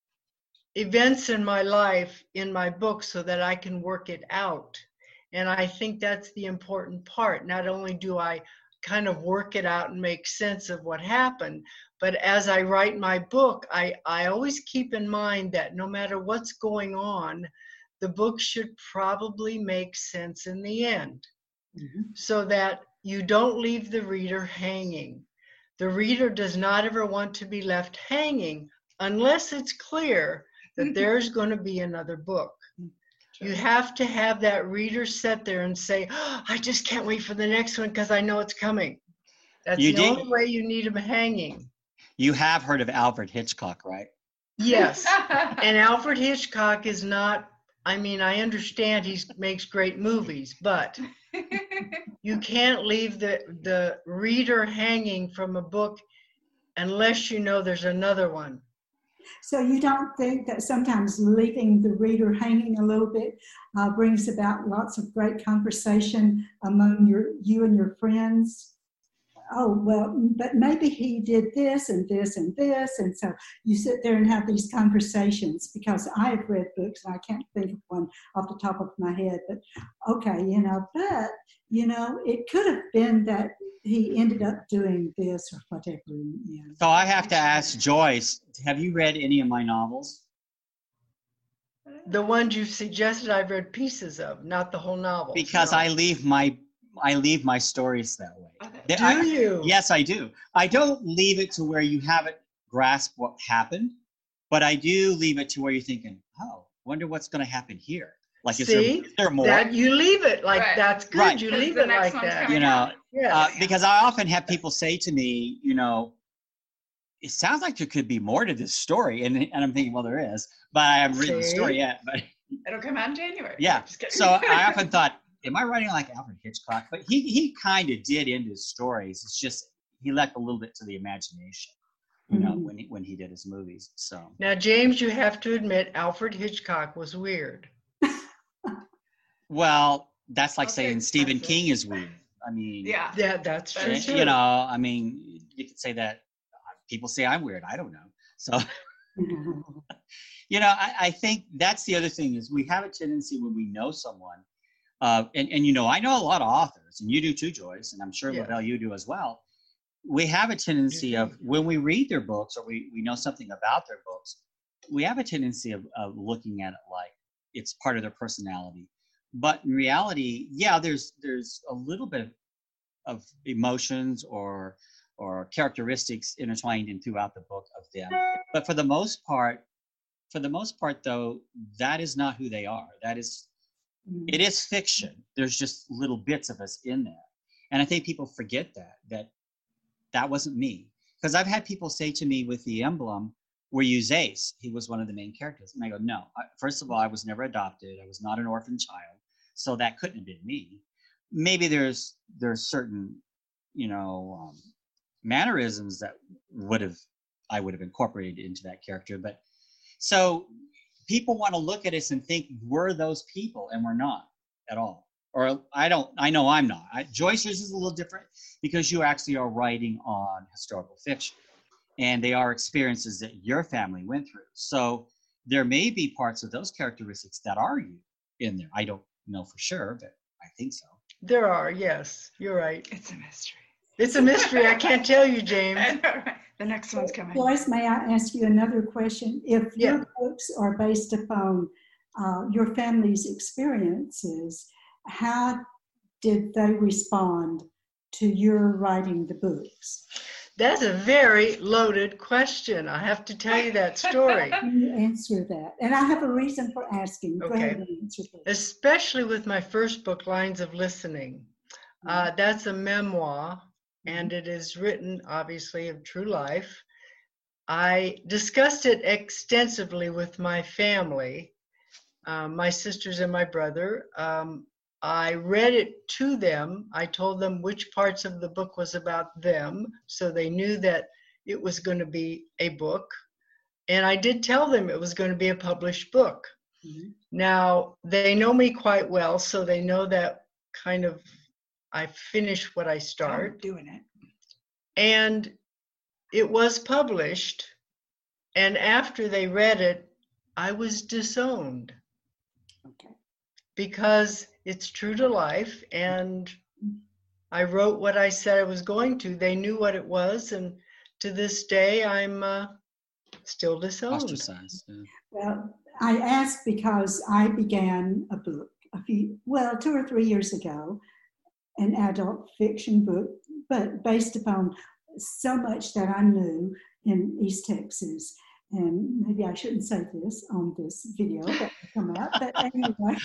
events in my life in my book so that I can work it out. And I think that's the important part. Not only do I kind of work it out and make sense of what happened, but as I write my book, I, I always keep in mind that no matter what's going on, the book should probably make sense in the end, mm-hmm. so that you don't leave the reader hanging. The reader does not ever want to be left hanging unless it's clear that there's going to be another book. Sure. You have to have that reader sit there and say, oh, I just can't wait for the next one because I know it's coming. That's you the did, only way you need them hanging. You have heard of Alfred Hitchcock, right? Yes. And Alfred Hitchcock is not, I mean, I understand he makes great movies, but you can't leave the, the reader hanging from a book unless you know there's another one. So you don't think that sometimes leaving the reader hanging a little bit uh, brings about lots of great conversation among your you and your friends? Oh, well, but maybe he did this and this and this. And so you sit there and have these conversations, because I have read books and I can't think of one off the top of my head, but okay, you know, but, you know, it could have been that he ended up doing this or whatever. You know. So I have to ask Joyce, have you read any of my novels? The ones you've suggested I've read pieces of, not the whole novel. Because no. I leave my I leave my stories that way. Okay. Do I, you? Yes, I do. I don't leave it to where you haven't grasped what happened, but I do leave it to where you're thinking, oh, wonder what's going to happen here. Like, is, See, there, is there more? That you leave it like right. that's good. Right. You leave it like that. You know, yes. uh, because I often have people say to me, you know, it sounds like there could be more to this story, and and I'm thinking, well, there is, but I haven't written the story yet. But it'll come out in January. Yeah. So I often thought, am I writing like Alfred Hitchcock? But he he kind of did end his stories. It's just he left a little bit to the imagination, you know, mm-hmm. when he, when he did his movies. So now, James, you have to admit, Alfred Hitchcock was weird. Well, that's like okay, saying Stephen King is weird. I mean, yeah, yeah, that's true. You know, I mean, you could say that. People say I'm weird. I don't know. So, you know, I, I think that's the other thing is we have a tendency when we know someone. Uh, and, and, you know, I know a lot of authors, and you do too, Joyce, and I'm sure, yeah. Lavelle, you do as well. We have a tendency of, when we read their books or we, we know something about their books, we have a tendency of, of looking at it like it's part of their personality. But in reality, yeah, there's there's a little bit of emotions or or characteristics intertwined in throughout the book of them. But for the most part, for the most part, though, that is not who they are. That is It is fiction. There's just little bits of us in there. And I think people forget that, that that wasn't me. Because I've had people say to me with the emblem, were you Zace? He was one of the main characters. And I go, no. First of all, I was never adopted. I was not an orphan child. So that couldn't have been me. Maybe there's there's certain, you know, um, mannerisms that would have, I would have incorporated into that character. But so people want to look at us and think we're those people, and we're not at all. Or I don't, I know I'm not. I, Joyce, yours is a little different because you actually are writing on historical fiction, and they are experiences that your family went through. So there may be parts of those characteristics that are you in there. I don't know for sure, but I think so. There are, yes, you're right. It's a mystery. It's a mystery. I can't tell you, James. I know, right? The next one's coming. Joyce, may I ask you another question? If yeah. your books are based upon uh, your family's experiences, how did they respond to your writing the books? That's a very loaded question. I have to tell you that story. Can you answer that? And I have a reason for asking. Go Okay. ahead and answer that. Especially with my first book, Lines of Listening. Uh, that's a memoir, and it is written, obviously, of true life. I discussed it extensively with my family, um, my sisters and my brother. Um, I read it to them. I told them which parts of the book was about them, so they knew that it was going to be a book. And I did tell them it was going to be a published book. Mm-hmm. Now, they know me quite well, so they know that kind of I finish what I start. I'm doing it. And it was published. And after they read it, I was disowned. Okay. Because it's true to life, and I wrote what I said I was going to. They knew what it was, and to this day, I'm uh, still disowned. Ostracized. Yeah. Well, I asked because I began a book a few, well, two or three years ago, an adult fiction book, but based upon so much that I knew in East Texas. And maybe I shouldn't say this on this video that will come out, but anyway,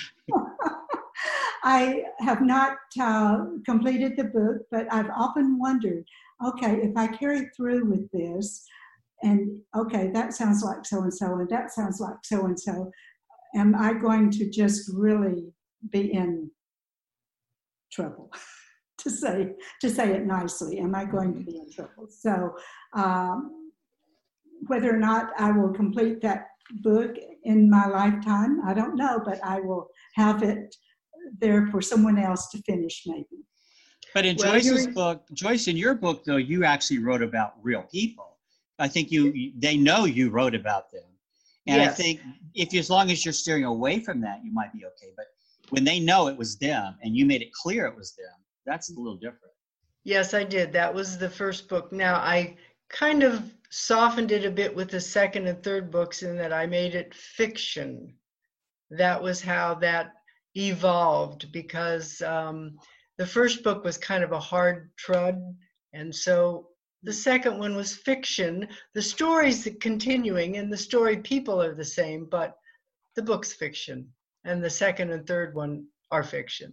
I have not uh, completed the book, but I've often wondered, okay, if I carry through with this, and okay, that sounds like so-and-so, and that sounds like so-and-so, am I going to just really be in trouble? to say to say it nicely, am I going to be in trouble? So, um, whether or not I will complete that book in my lifetime, I don't know, but I will have it there for someone else to finish maybe. But in Well, Joyce's you're- book, Joyce, in your book, though, you actually wrote about real people. I think you, they know you wrote about them. And Yes. I think if, as long as you're steering away from that, you might be okay. But when they know it was them and you made it clear it was them, that's a little different. Yes, I did. That was the first book. Now, I kind of softened it a bit with the second and third books in that I made it fiction. That was how that evolved, because um, the first book was kind of a hard trud, and so the second one was fiction. The story's continuing, and the story people are the same, but the book's fiction, and the second and third one are fiction.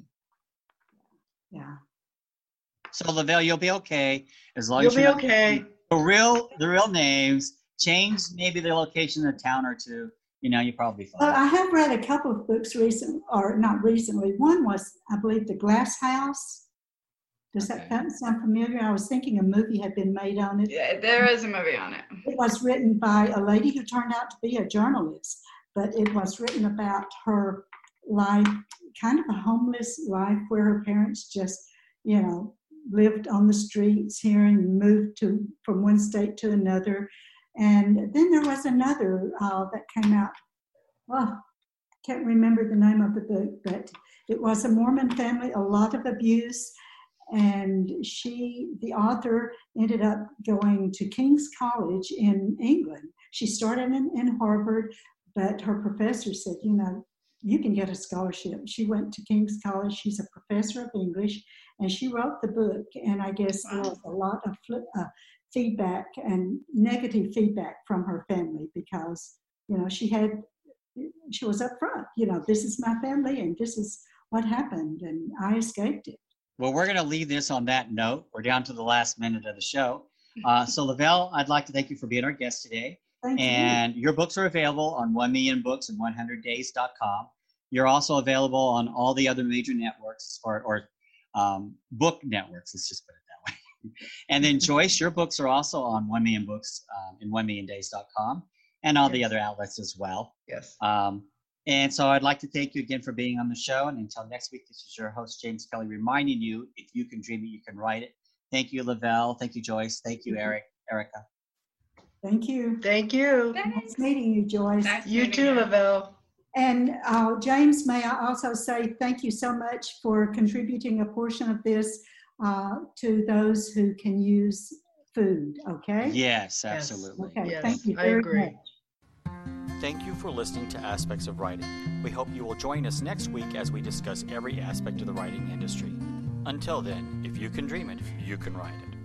Yeah. So Lavelle, you'll be okay as long You'll as be you're okay. the real the real names. Change maybe the location of the town or two. You know, you're probably fine. Well, I have read a couple of books recent, or not recently. One was, I believe, The Glass House. Does Okay. that sound familiar? I was thinking a movie had been made on it. Yeah, there is a movie on it. It was written by a lady who turned out to be a journalist, but it was written about her life, kind of a homeless life where her parents just, you know, lived on the streets here and moved to from one state to another. And then there was another uh, that came out. Well, can't remember the name of the book, but it was a Mormon family, a lot of abuse. And she, the author, ended up going to King's College in England. She started in, in Harvard, but her professor said, you know, you can get a scholarship. She went to King's College. She's a professor of English, and she wrote the book. And I guess there was a lot of uh, feedback and negative feedback from her family because, you know, she had, she was upfront, you know, this is my family and this is what happened, and I escaped it. Well, we're going to leave this on that note. We're down to the last minute of the show. Uh, so Lavelle, I'd like to thank you for being our guest today. Thank And your books are available on one million books and one hundred days dot com. You're also available on all the other major networks or, or um, book networks, let's just put it that way. And then Joyce, your books are also on one million books um, and one million days dot com and all the other outlets as well. Yes. Um, and so I'd like to thank you again for being on the show. And until next week, this is your host, James Kelly, reminding you, if you can dream it, you can write it. Thank you, Lavelle. Thank you, Joyce. Thank you, Eric, Erica. Thank you. Thank you. Nice meeting you, Joyce. Nice You meeting too, Lavelle. And uh, James, may I also say thank you so much for contributing a portion of this uh, to those who can use food, okay? Yes, absolutely. Okay, Yes, thank you I very agree. much. Thank you for listening to Aspects of Writing. We hope you will join us next week as we discuss every aspect of the writing industry. Until then, if you can dream it, you can write it.